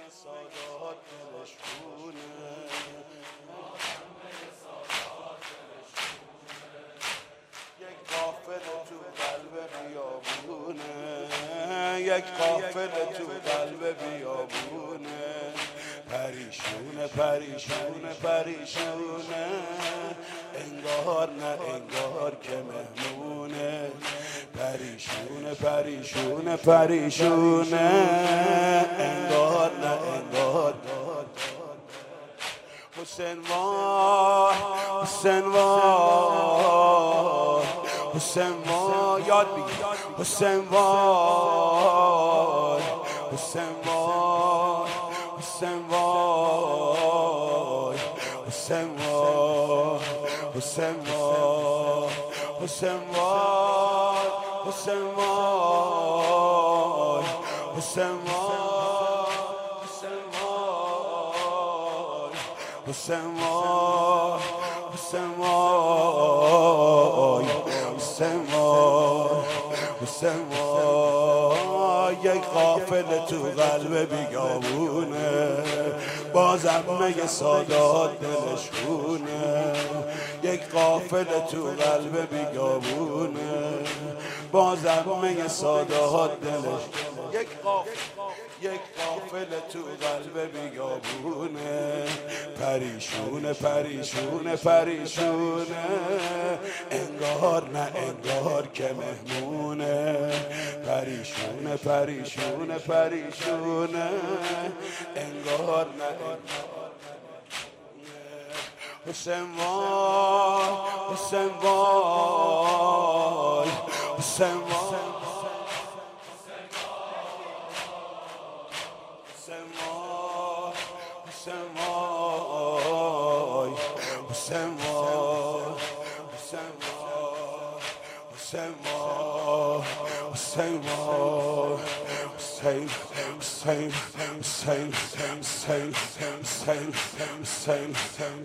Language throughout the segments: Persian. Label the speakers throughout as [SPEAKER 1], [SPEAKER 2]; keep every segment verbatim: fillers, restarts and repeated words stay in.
[SPEAKER 1] سادات دلش خونه، یک قافله تو قلب بیابونه، یک قافله تو قلب بیابونه، پریشونه پریشونه پریشونه، انگار نه انگار که مهمونه، پریشونه پریشونه پریشونه، انگار نه انگار. حسین وای حسین وای حسین وای یاد بگیر حسین وای حسین وای حسین وای حسین وای حسین وای حسین وای حسین وای حسین وای حسین وای حسین وای حسین وای حسین وای، یک قافله تو قلب بیابونه، بازم مگه سادات دلش خونه، یک قافله تو قلب بیابونه، بازم مگه سادات دلش، یک قافله یک قافله تو قلب بیابونه، پریشونه پریشونه پریشونه، انگار نه انگار که مهمونه، پریشونه پریشونه پریشونه، انگار نه انگار. حسین وای حسین وای حسین وای حسین وای حسین وای حسین وای حسین وای حسین وای حسین حسین حسین حسین حسین حسین حسین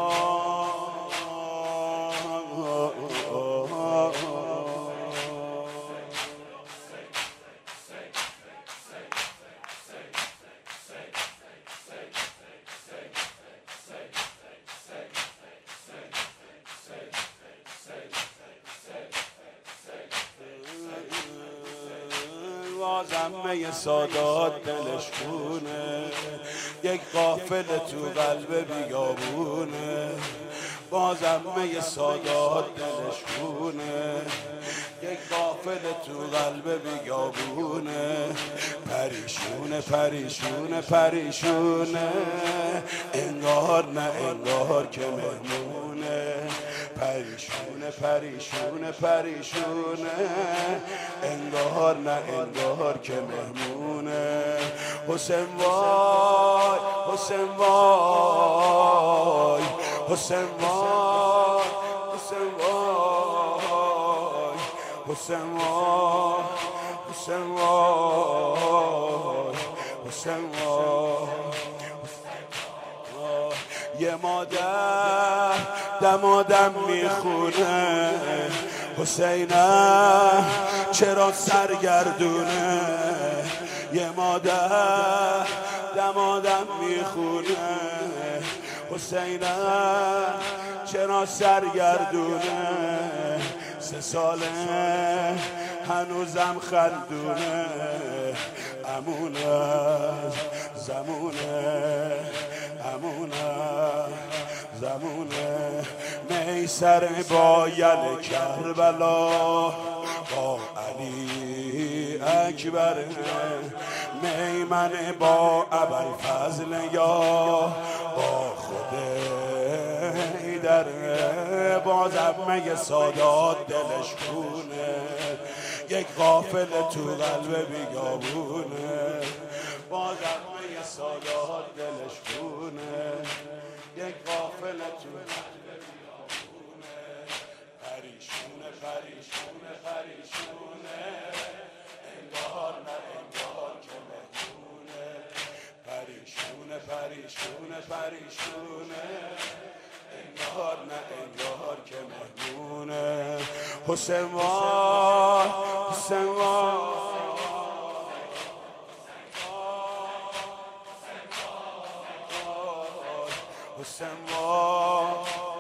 [SPEAKER 1] بازم سادات دلش خونه، یک قافله تو قلب بیابونه، بازم سادات دلش خونه، یک قافله تو قلب بیابونه، پریشونه پریشونه پریشونه، انگار نه انگار که مهمونه، پریشونه پریشونه پریشونه، انگار نه انگار که مهمونه. حسین وای حسین وای حسین وای حسین وای حسین وای حسین وای حسین وای، یه مادر دمادم میخونه، حسینم چرا سرگردونه، یه مادر دمادم میخونه، حسینم چرا سرگردونه، سه ساله هنوزم خندونه، امونه زمونه امونه زمونه، میسر با یل کربلا با علی اکبر، میمن با ابوالفضل یا با خود حیدر، بازم مگه سادات دلش خونه، یک قافله تو قلب بیابونه، بازم مگه سادات دلش خونه، یک قافله تو قلب بیابونه، پریشونه پریشونه پریشونه، انگار نه انگار که مهمونه، پریشونه پریشونه پریشونه، انگار نه انگار که مهمونه. حسین وای حسین وای حسین وای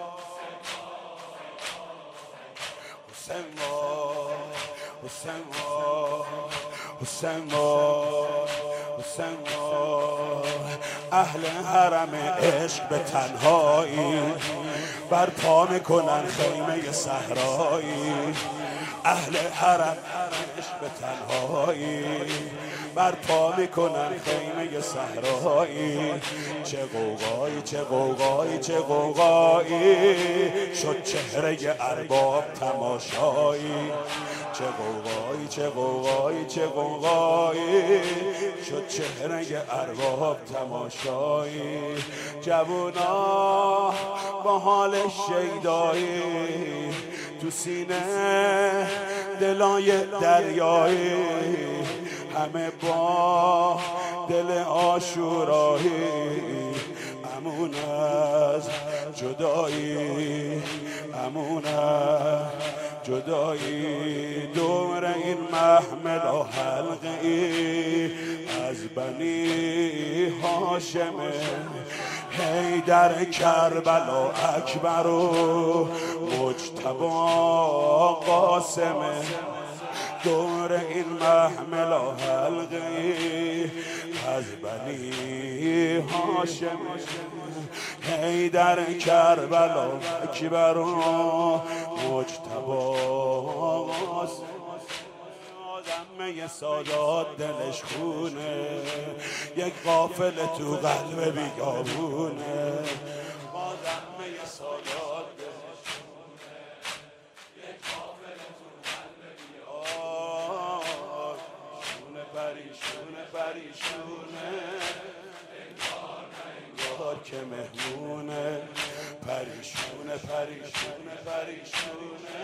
[SPEAKER 1] حسین وای حسین وای حسین وای حسین وای اهل حرم عشق به تنهایی برپا میکنن خیمه صحرایی اهل حرم عشق به تنهایی برپا میکنن خیمه صحرایی چه قوقایی چه قوقایی چه قوقایی شد چهره ارباب تماشایی چه قوقایی چه قوقایی چه قوقایی شد چهره ارباب تماشایی جوونا با حال شیدایی تو سینه دلای دریایی همه با دل آشورایی امون از جدایی امون از جدایی دور این محمل و حلقه ای از بنی هاشمه حیدر کربلا اکبر و مجتبی قاسمه دور این محمل و حلقه ای از بنی هاشم حیدر کربلا اکبر و مجتبی قاسم آدمه سادات دلش خونه یک قافله تو قلب بیگابونه آدمه سادات دلش خونه یک قافله تو قلب بیگابونه پریشونه پریشونه انگار که مهمونه پریشونه پریشونه پریشونه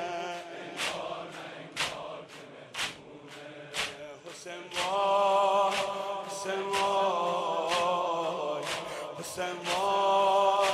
[SPEAKER 1] حسین وای حسین وای حسین وای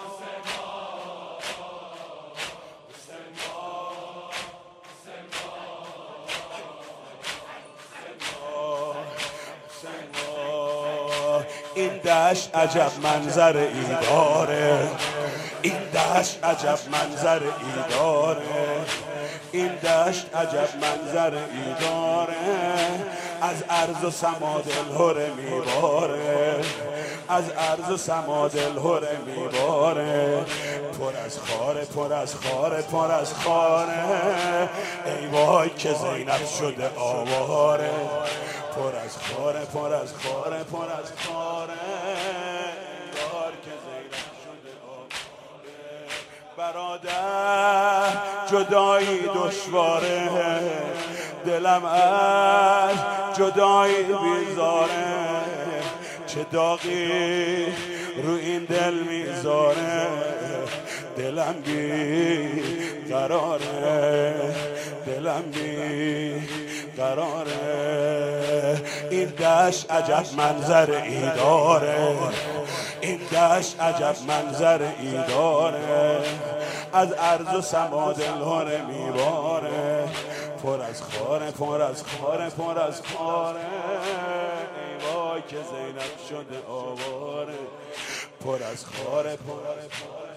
[SPEAKER 1] این دشت عجب منظر ای داره این دشت عجب منظر ای داره این دشت عجب منظر ای داره از عرض و سما دلهره میباره از عرض و سما دلهره میباره پر از خاره پر از خاره پر از خاره ای وای که زینب شده آواره پر از خاره پر از خاره پر از خاره انگار که زینب شده آواره برادر جدایی دشواره دلم از جدایی بیزاره چه داغی رو این دل میذاره دلم بی قراره دلم بی قراره این دشت عجب منظر ای داره این دشت عجب منظر ای داره از عرض و سما دلهره میباره پر از خاره پر از خاره پر از خاره ای وای که زینب شده آواره پر از خاره پر از خاره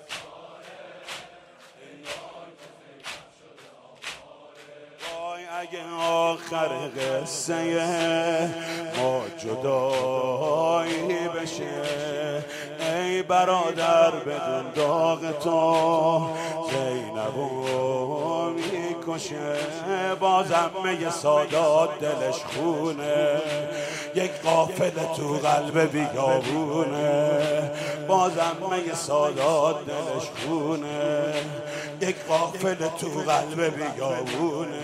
[SPEAKER 1] اگه آخر قصه ما جدایی بشه ای برادر بدون داغ تو زینبو میکشه بازم می سادات دلش خونه یک قافله تو قلب بیابونه بازم می سادات دلش خونه یک قافله تو قلب بیابونه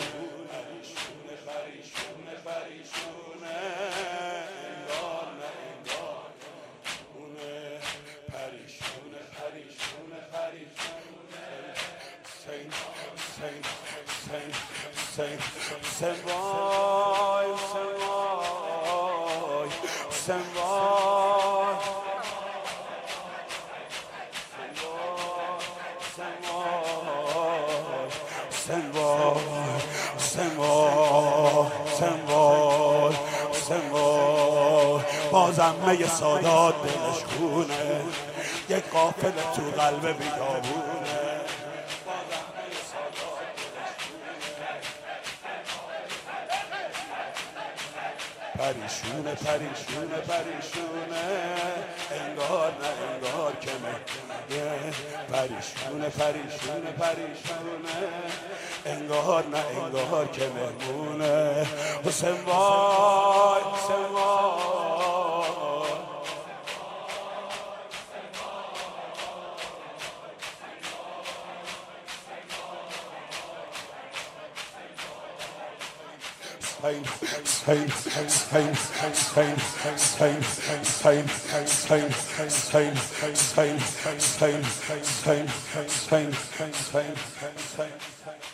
[SPEAKER 1] Sen vay, sen vay, sen vay, sen vay, sen vay, sen vay, sen vay, sen vay, بازم می سادات دلش خونه، یک قافل تو قلب بیابونه. پریشونه پریشونه پریشونه انگار نه انگار که مهمونه. پریشونه پریشونه پریشونه انگار نه انگار که مهمونه. حسین وای حسین وای Sain, sain, sain, sain, sain, sain, sain, sain, sain, sain, sain, sain, sain, sain, sain, sain, sain.